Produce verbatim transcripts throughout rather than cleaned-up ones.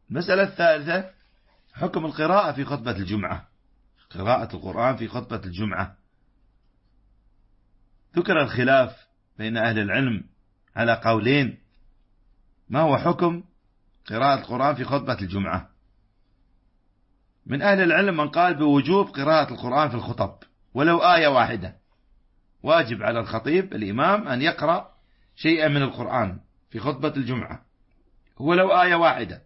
المسألة الثالثة حكم القراءة في خطبة الجمعة، قراءة القرآن في خطبة الجمعة. ذكر الخلاف بين أهل العلم على قولين: ما هو حكم قراءة القرآن في خطبة الجمعة؟ من أهل العلم من قال بوجوب قراءة القرآن في الخطب ولو آية واحدة، واجب على الخطيب الإمام أن يقرأ شيئا من القرآن في خطبة الجمعة ولو آية واحدة،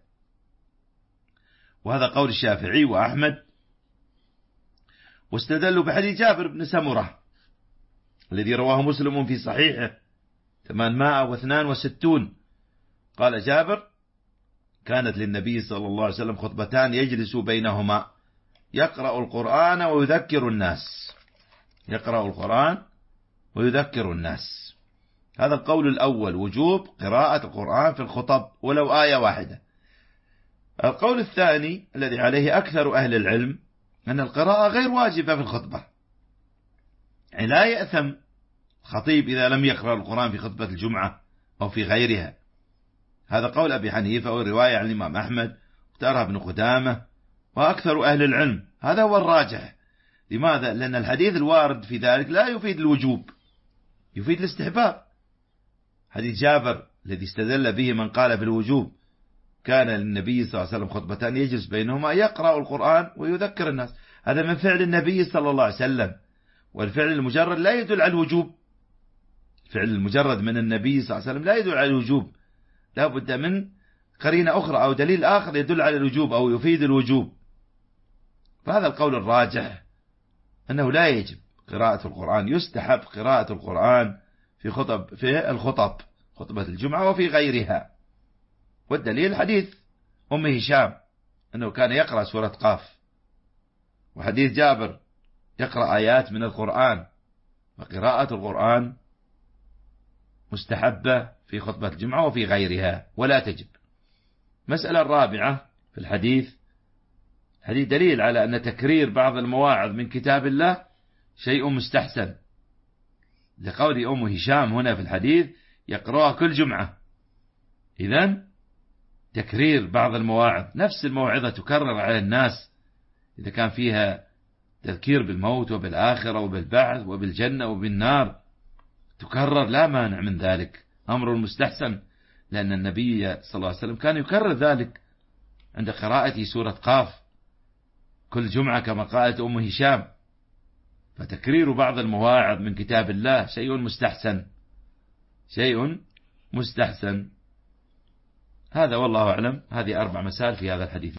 وهذا قول الشافعي وأحمد. واستدلوا بحديث جابر بن سمرة الذي رواه مسلم في صحيحه ثمانمائة واثنين وستين، قال جابر: كانت للنبي صلى الله عليه وسلم خطبتان يجلس بينهما يقرأ القرآن ويذكر الناس، يقرأ القرآن ويذكر الناس. هذا القول الأول، وجوب قراءة القرآن في الخطب ولو آية واحدة. القول الثاني الذي عليه أكثر أهل العلم أن القراءة غير واجبة في الخطبة، يعني لا يأثم الخطيب إذا لم يقرأ القرآن في خطبة الجمعة أو في غيرها. هذا قول أبي حنيفة ورواية عن الإمام أحمد واختارها ابن قدامة وأكثر أهل العلم. هذا هو الراجح. لماذا؟ لأن الحديث الوارد في ذلك لا يفيد الوجوب، يفيد الاستحباب. حديث جابر الذي استدل به من قال بالوجوب: كان للنبي صلى الله عليه وسلم خطبتان يجلس بينهما يقرأ القرآن ويذكر الناس، هذا من فعل النبي صلى الله عليه وسلم، والفعل المجرد لا يدل على الوجوب. الفعل المجرد من النبي صلى الله عليه وسلم لا يدل على الوجوب، لا بد من قرينة أخرى أو دليل آخر يدل على الوجوب أو يفيد الوجوب. فهذا القول الراجح أنه لا يجب قراءة القرآن، يستحب قراءة القرآن في خطب في الخطب، خطبة الجمعة وفي غيرها. والدليل حديث أم هشام أنه كان يقرأ سورة قاف، وحديث جابر يقرأ آيات من القرآن. وقراءة القرآن مستحبة في خطبة الجمعة وفي غيرها ولا تجب. مسألة الرابعة في الحديث، حديث دليل على أن تكرير بعض المواعظ من كتاب الله شيء مستحسن، لقول أم هشام هنا في الحديث يقرأها كل جمعة. إذن تكرير بعض المواعظ، نفس الموعظة تكرر على الناس إذا كان فيها تذكير بالموت وبالآخرة وبالبعث وبالجنة وبالنار، تكرر لا مانع من ذلك، أمر مستحسن، لأن النبي صلى الله عليه وسلم كان يكرر ذلك عند قراءته سورة قاف كل جمعة كما قالت أم هشام. فتكرير بعض المواعظ من كتاب الله شيء مستحسن، شيء مستحسن. هذا والله أعلم. هذه أربع مسائل في هذا الحديث.